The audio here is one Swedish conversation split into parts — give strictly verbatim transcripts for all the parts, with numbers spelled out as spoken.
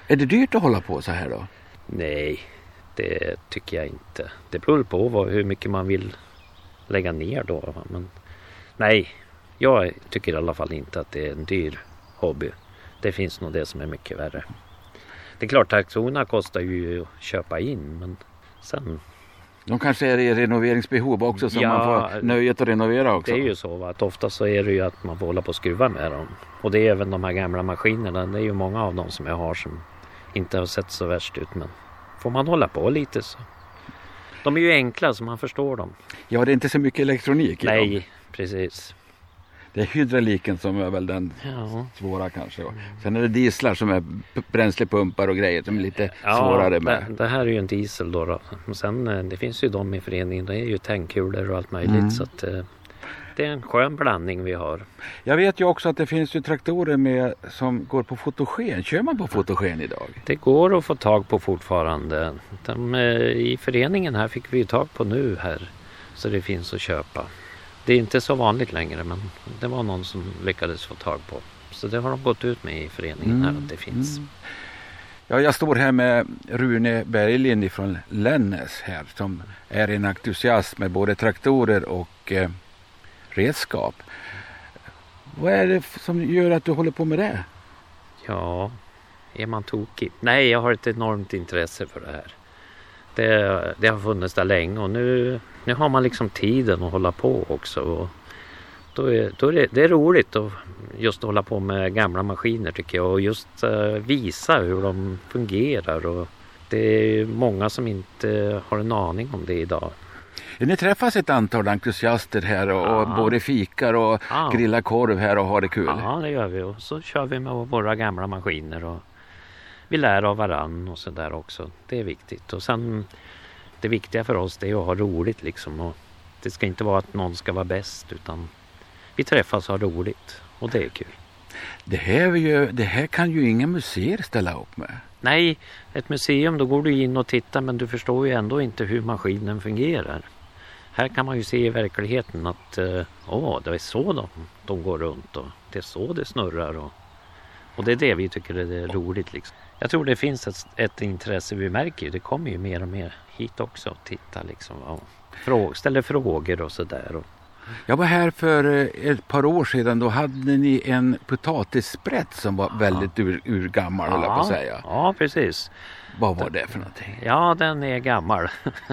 Är det dyrt att hålla på så här då? Nej, det tycker jag inte. Det beror på vad, hur mycket man vill lägga ner då. Men nej, jag tycker i alla fall inte att det är en dyr hobby. Det finns nog det som är mycket värre. Det är klart, traktorerna kostar ju att köpa in, men sen... De kanske är i renoveringsbehov också, så ja, man får nöjet att renovera också. Det är ju så, va? Att ofta så är det ju att man får hålla på och skruva med dem. Och det är även de här gamla maskinerna. Det är ju många av dem som jag har som inte har sett så värst ut, men får man hålla på lite så. De är ju enkla så man förstår dem. Ja, det är inte så mycket elektronik i Nej, dem. precis. Det är hydrauliken som är väl den ja. svåra kanske. Sen är det dieslar som är bränslepumpar och grejer som är lite ja, svårare med. Det, det här är ju en diesel då. då. Och sen det finns ju de i föreningen. Det är ju tankkulor och allt möjligt. Mm. Så att, det är en skön blandning vi har. Jag vet ju också att det finns ju traktorer med som går på fotogen. Kör man på fotogen idag? Det går att få tag på fortfarande. De, i föreningen här fick vi ju tag på nu här. Så det finns att köpa. Det är inte så vanligt längre, men det var någon som lyckades få tag på. Så det har de gått ut med i föreningen mm. här att det finns. Mm. Ja, jag står här med Rune Berglind från Lännes här som är en entusiast med både traktorer och eh, redskap. Vad är det som gör att du håller på med det? Ja, är man tokig? Nej, jag har ett enormt intresse för det här. Det, det har funnits där länge och nu, nu har man liksom tiden att hålla på också. Och då är, då är det, det är roligt att just hålla på med gamla maskiner tycker jag och just uh, visa hur de fungerar. Och det är många som inte har en aning om det idag. Ni träffas ett antal entusiaster här och, ja. och både fikar och ja. grillar korv här och har det kul. Ja, det gör vi och så kör vi med våra gamla maskiner och vi lär av varann och så där också. Det är viktigt. Och sen det viktiga för oss det är att ha roligt liksom. Och det ska inte vara att någon ska vara bäst utan vi träffas och har roligt. Och det är kul. Det här, är ju, det här kan ju inga museer ställa upp med. Nej, ett museum då går du in och tittar men du förstår ju ändå inte hur maskinen fungerar. Här kan man ju se i verkligheten att åh, det är så de, de går runt och det är så det snurrar. Och, och det är det vi tycker är roligt liksom. Jag tror det finns ett, ett intresse vi märker ju. Det kommer ju mer och mer hit också och titta liksom. Och fråga, ställer frågor och sådär. Och... Jag var här för ett par år sedan. Då hade ni en potatissprätt som var väldigt ur, urgammal, ja, höll jag på att säga. Ja, precis. Vad var det för någonting? Ja, den är gammal.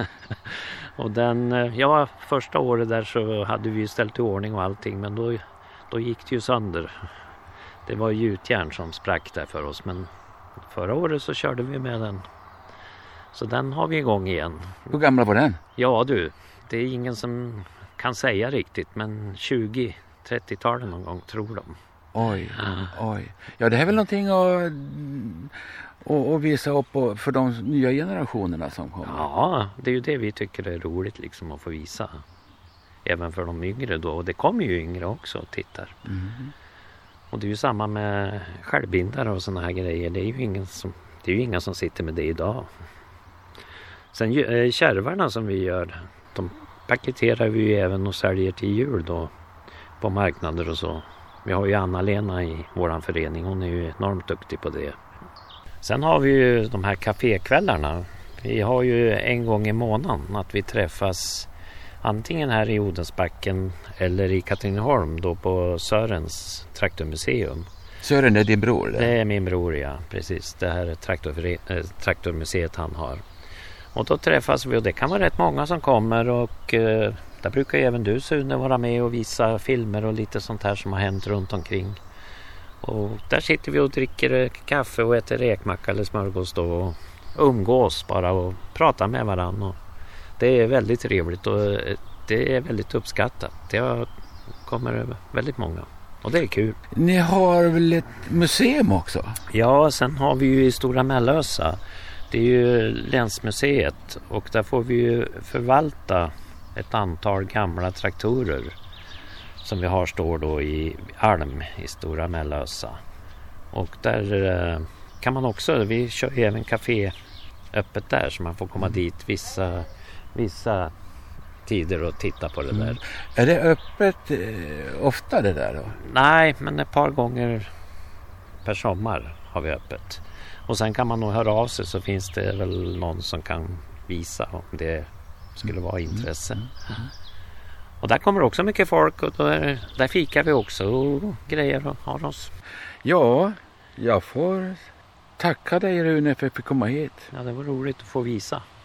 och den, ja, första året där så hade vi ju ställt i ordning och allting. Men då, då gick det ju sönder. Det var gjutjärn som sprack där för oss. Men förra året så körde vi med den. Så den har vi igång igen. Hur gammal var den? Ja du, det är ingen som kan säga riktigt. Men tjugo-trettio-talet någon gång tror de. Oj, oj. Ja, det här är väl någonting att, att, att visa upp för de nya generationerna som kommer. Ja, det är ju det vi tycker är roligt liksom att få visa. Även för de yngre då. Och det kommer ju yngre också och tittar. Mm. Och det är ju samma med självbindare och såna här grejer. Det är ju ingen som, det är ju inga som sitter med det idag. Sen äh, kärvarna som vi gör, de paketerar vi ju även och säljer till jul då på marknader och så. Vi har ju Anna-Lena i våran förening, hon är ju enormt duktig på det. Sen har vi ju de här kafékvällarna. Vi har ju en gång i månaden att vi träffas antingen här i Odensbacken eller i Katrineholm då på Sörens traktormuseum. Sören är din bror? Eller? Det är min bror, ja, precis. Det här är traktor, äh, traktormuseet han har. Och då träffas vi och det kan vara rätt många som kommer och äh, där brukar även du Sune vara med och visa filmer och lite sånt här som har hänt runt omkring. Och där sitter vi och dricker kaffe och äter räkmacka eller smörgås då och umgås bara och pratar med varandra. Och det är väldigt trevligt och det är väldigt uppskattat. Det kommer väldigt många och det är kul. Ni har väl ett museum också? Ja, sen har vi ju i Stora Mellösa. Det är ju länsmuseet och där får vi ju förvalta ett antal gamla traktorer som vi har står då i Alm i Stora Mellösa. Och där kan man också, vi kör ju även café öppet där så man får komma dit vissa, vissa tider och titta på det där. Mm. Är det öppet eh, ofta det där då? Nej, men ett par gånger per sommar har vi öppet. Och sen kan man nog höra av sig, så finns det väl någon som kan visa om det skulle vara intresse. Mm. Mm. Och där kommer också mycket folk, och där, där fikar vi också och grejer och har oss. Ja, jag får tacka dig Rune för att jag fick komma hit. Ja, det var roligt att få visa.